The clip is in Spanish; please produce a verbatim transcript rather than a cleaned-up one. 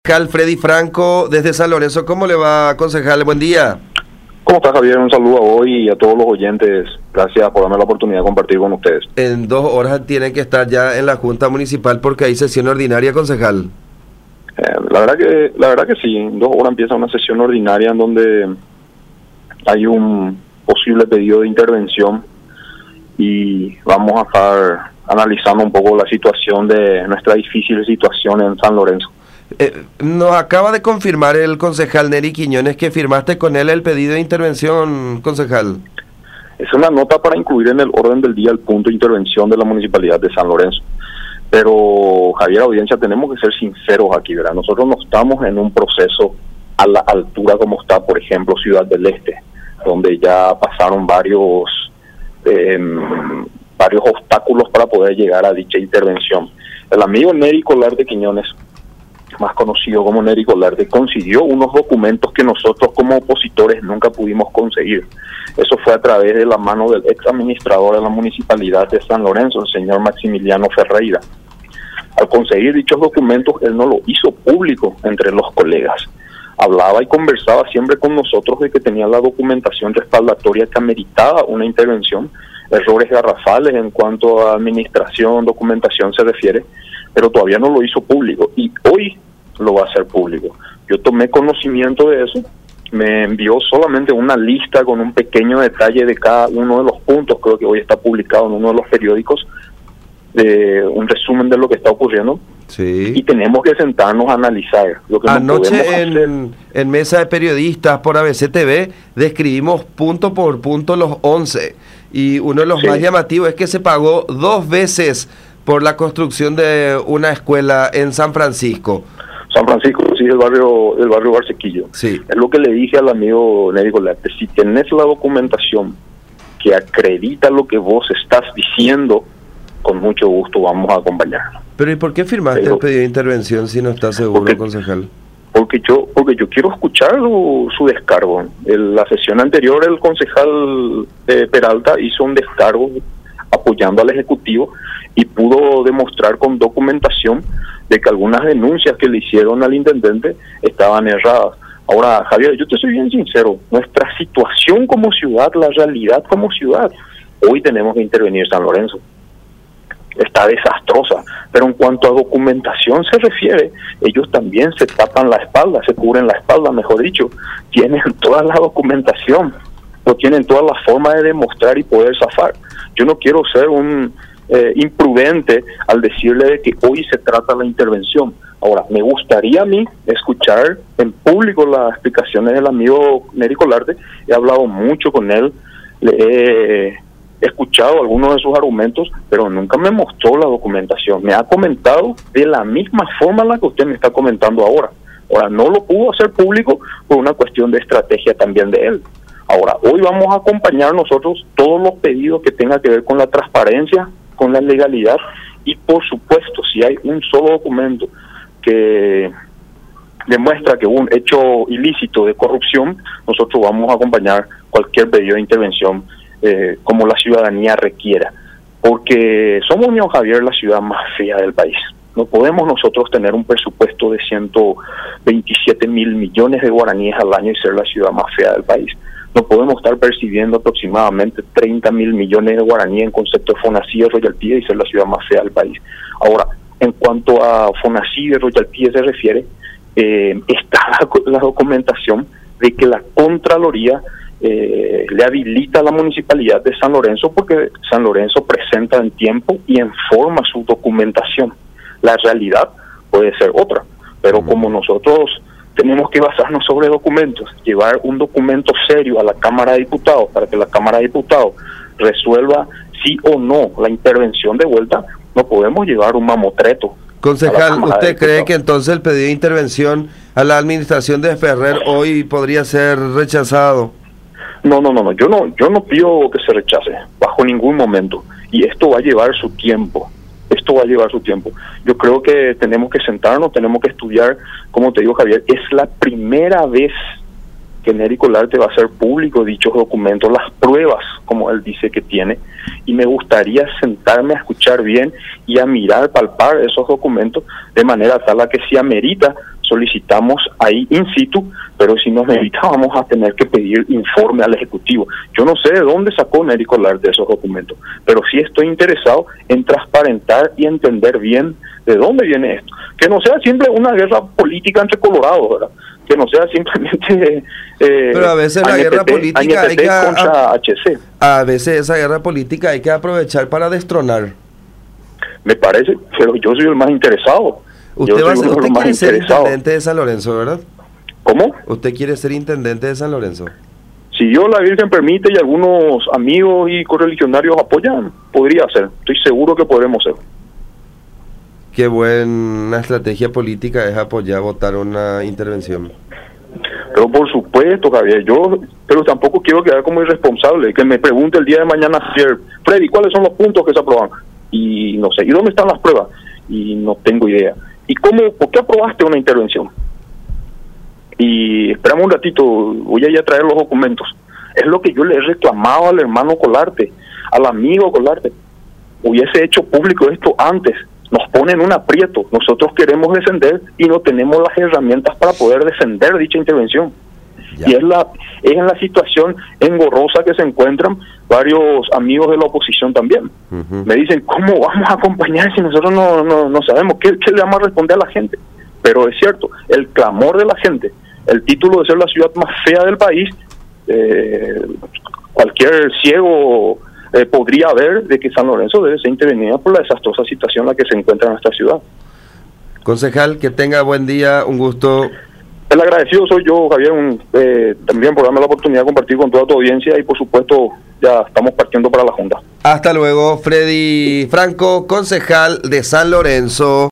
Concejal Freddy Franco desde San Lorenzo. ¿Cómo le va, concejal? Buen día. ¿Cómo está, Javier? Un saludo a vos y a todos los oyentes. Gracias por darme la oportunidad de compartir con ustedes. En dos horas tienen que estar ya en la Junta Municipal porque hay sesión ordinaria, concejal. Eh, la verdad que la verdad que sí. En dos horas empieza una sesión ordinaria en donde hay un posible pedido de intervención y vamos a estar analizando un poco la situación de nuestra difícil situación en San Lorenzo. Eh, nos acaba de confirmar el concejal Neri Quiñones que firmaste con él el pedido de intervención, concejal. Es una nota para incluir en el orden del día el punto de intervención de la Municipalidad de San Lorenzo. Pero, Javier, audiencia, tenemos que ser sinceros aquí, ¿verdad? Nosotros no estamos en un proceso a la altura como está, por ejemplo, Ciudad del Este, donde ya pasaron varios, eh, varios obstáculos para poder llegar a dicha intervención. El amigo Neri Colarte Quiñones, más conocido como Neri Colarte, consiguió unos documentos que nosotros como opositores nunca pudimos conseguir. Eso fue a través de la mano del ex administrador de la Municipalidad de San Lorenzo, el señor Maximiliano Ferreira. Al conseguir dichos documentos, él no lo hizo público entre los colegas. Hablaba y conversaba siempre con nosotros de que tenía la documentación respaldatoria que ameritaba una intervención, errores garrafales en cuanto a administración, documentación se refiere, pero todavía no lo hizo público y hoy lo va a hacer público. Yo tomé conocimiento de eso, me envió solamente una lista con un pequeño detalle de cada uno de los puntos, creo que hoy está publicado en uno de los periódicos, de un resumen de lo que está ocurriendo. Sí. Y tenemos que sentarnos a analizar lo que Anoche no en, hacer. en Mesa de Periodistas por A B C T V describimos punto por punto los once y uno de los sí. más llamativos es que se pagó dos veces por la construcción de una escuela en San Francisco. San Francisco, sí, el barrio el barrio Barsequillo. Sí. Es lo que le dije al amigo Neri Colarte, si tenés la documentación que acredita lo que vos estás diciendo, con mucho gusto vamos a acompañarlo. Pero ¿y por qué firmaste Pero, el pedido de intervención si no estás seguro, porque, concejal? Porque yo porque yo quiero escuchar su, su descargo. En la sesión anterior el concejal eh, Peralta hizo un descargo apoyando al Ejecutivo y pudo demostrar con documentación de que algunas denuncias que le hicieron al intendente estaban erradas. Ahora, Javier, yo te soy bien sincero, nuestra situación como ciudad, la realidad como ciudad, hoy tenemos que intervenir San Lorenzo. Está desastrosa, pero en cuanto a documentación se refiere, ellos también se tapan la espalda, se cubren la espalda, mejor dicho, tienen toda la documentación, no tienen toda la forma de demostrar y poder zafar. Yo no quiero ser un eh, imprudente al decirle de que hoy se trata la intervención. Ahora, me gustaría a mí escuchar en público las explicaciones del amigo Neri Colarte. He hablado mucho con él, le he escuchado algunos de sus argumentos, pero nunca me mostró la documentación. Me ha comentado de la misma forma en la que usted me está comentando ahora. Ahora, no lo pudo hacer público por una cuestión de estrategia también de él. Ahora, hoy vamos a acompañar nosotros todos los pedidos que tengan que ver con la transparencia, con la legalidad y, por supuesto, si hay un solo documento que demuestra que hubo un hecho ilícito de corrupción, nosotros vamos a acompañar cualquier pedido de intervención eh, como la ciudadanía requiera. Porque somos, Unión Javier, la ciudad más fea del país. No podemos nosotros tener un presupuesto de ciento veintisiete mil millones de guaraníes al año y ser la ciudad más fea del país. No podemos estar percibiendo aproximadamente treinta mil millones de guaraníes en concepto de Fonací de Royalpía y ser la ciudad más fea del país. Ahora, en cuanto a Fonací de Royalpía se refiere, eh, está la, la documentación de que la Contraloría eh, le habilita a la Municipalidad de San Lorenzo porque San Lorenzo presenta en tiempo y en forma su documentación. La realidad puede ser otra, pero como nosotros tenemos que basarnos sobre documentos, llevar un documento serio a la Cámara de Diputados para que la Cámara de Diputados resuelva sí o no la intervención de vuelta, no podemos llevar un mamotreto. Concejal, ¿usted cree que entonces el pedido de intervención a la administración de Ferrer hoy podría ser rechazado? No, no, no, no, yo no, yo no pido que se rechace, bajo ningún momento, y esto va a llevar su tiempo. Esto va a llevar su tiempo. Yo creo que tenemos que sentarnos, tenemos que estudiar, como te digo, Javier, es la primera vez que Neri Colarte va a hacer público dichos documentos, las pruebas, como él dice que tiene, y me gustaría sentarme a escuchar bien y a mirar, palpar esos documentos de manera tal a que si amerita solicitamos ahí in situ, pero si nos necesitábamos a tener que pedir informe al Ejecutivo. Yo no sé de dónde sacó Nery Colarte esos documentos, pero sí estoy interesado en transparentar y entender bien de dónde viene esto. Que no sea simple una guerra política entre colorados, ¿verdad? Que no sea simplemente eh, pero a veces la guerra política hay que contra H C. A veces esa guerra política hay que aprovechar para destronar. Me parece, pero yo soy el más interesado. Usted, va a ser, usted quiere ser intendente de San Lorenzo, ¿verdad? ¿Cómo? ¿Usted quiere ser intendente de San Lorenzo? Si Dios, la Virgen permite y algunos amigos y correligionarios apoyan, podría ser. Estoy seguro que podremos ser. Qué buena estrategia política es apoyar, votar una intervención. Pero por supuesto, Javier, yo pero tampoco quiero quedar como irresponsable, que me pregunte el día de mañana, Freddy, ¿cuáles son los puntos que se aprueban? Y no sé, ¿y dónde están las pruebas? Y no tengo idea. ¿Y cómo, por qué aprobaste una intervención? Y esperamos un ratito, voy a ir a traer los documentos. Es lo que yo le he reclamado al hermano Colarte, al amigo Colarte. Hubiese hecho público esto antes. Nos ponen un aprieto. Nosotros queremos descender y no tenemos las herramientas para poder defender dicha intervención. Ya. Y es la es en la situación engorrosa que se encuentran varios amigos de la oposición también. Uh-huh. Me dicen, ¿cómo vamos a acompañar si nosotros no, no, no sabemos qué, qué le vamos a responder a la gente? Pero es cierto, el clamor de la gente, el título de ser la ciudad más fea del país, eh, cualquier ciego eh, podría ver de que San Lorenzo debe ser intervenida por la desastrosa situación en la que se encuentra nuestra ciudad. Concejal, que tenga buen día, un gusto. El agradecido soy yo, Javier, un, eh, también por darme la oportunidad de compartir con toda tu audiencia y por supuesto ya estamos partiendo para la Junta. Hasta luego, Freddy Franco, concejal de San Lorenzo.